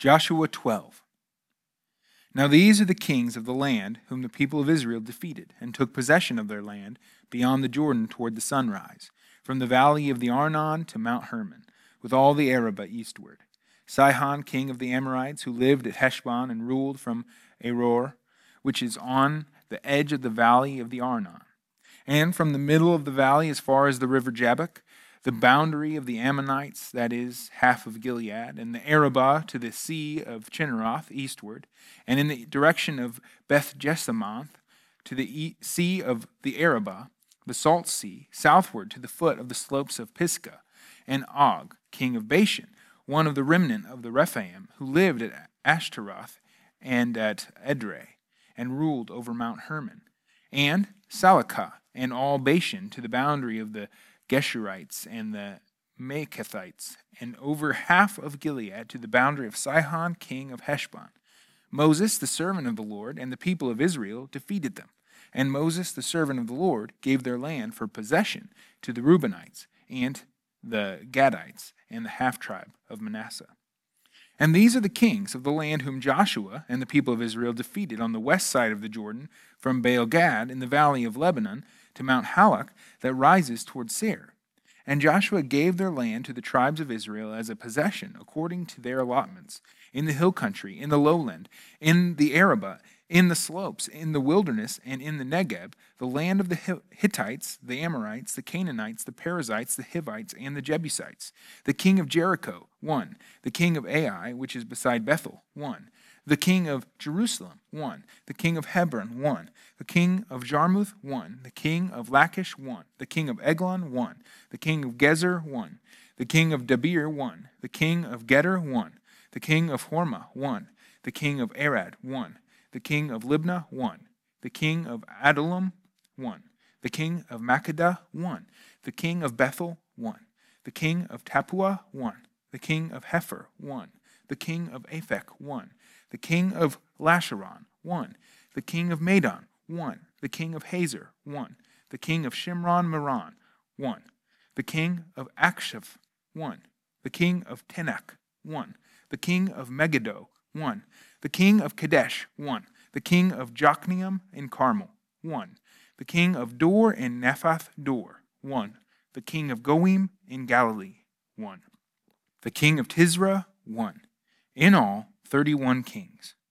Joshua 12. Now these are the kings of the land whom the people of Israel defeated, and took possession of their land beyond the Jordan toward the sunrise, from the valley of the Arnon to Mount Hermon, with all the Arabah eastward. Sihon, king of the Amorites, who lived at Heshbon and ruled from Aroer, which is on the edge of the valley of the Arnon, and from the middle of the valley as far as the river Jabbok, the boundary of the Ammonites, that is, half of Gilead, and the Arabah to the sea of Chinneroth eastward, and in the direction of Beth Jesimoth to the sea of the Arabah, the salt sea, southward to the foot of the slopes of Pisgah, and Og, king of Bashan, one of the remnant of the Rephaim, who lived at Ashtaroth and at Edrei, and ruled over Mount Hermon, and Salakah, and all Bashan to the boundary of the Geshurites and the Maacathites, and over half of Gilead to the boundary of Sihon, king of Heshbon. Moses, the servant of the Lord, and the people of Israel defeated them. And Moses, the servant of the Lord, gave their land for possession to the Reubenites, and the Gadites, and the half-tribe of Manasseh. And these are the kings of the land whom Joshua and the people of Israel defeated on the west side of the Jordan, from Baal-Gad in the valley of Lebanon to Mount Halak that rises toward Seir. And Joshua gave their land to the tribes of Israel as a possession according to their allotments, in the hill country, in the lowland, in the Arabah, in the slopes, in the wilderness, and in the Negeb, the land of the Hittites, the Amorites, the Canaanites, the Perizzites, the Hivites, and the Jebusites. The king of Jericho, 1. The king of Ai, which is beside Bethel, 1. The king of Jerusalem, 1. The king of Hebron, 1. The king of Jarmuth, 1. The king of Lachish, 1. The king of Eglon, 1. The king of Gezer, 1. The king of Debir, 1. The king of Geder, 1. The king of Hormah, 1. The king of Arad, 1. The king of Libnah, 1. The king of Adullam, 1. The king of Makkedah, 1. The king of Bethel, 1. The king of Tappuah, 1. The king of Hepher, 1. The king of Aphek, 1. The king of Lasharon, 1. The king of Madon, 1. The king of Hazor, 1. The king of Shimron Meron, 1. The king of Akshaph, 1. The king of Tenak, 1. The king of Megiddo, 1. The king of Kadesh, 1. The king of Jokneam in Carmel, 1. The king of Dor and Naphath Dor, 1. The king of Goim in Galilee, 1. The king of Tisra, 1. In all, 31 kings.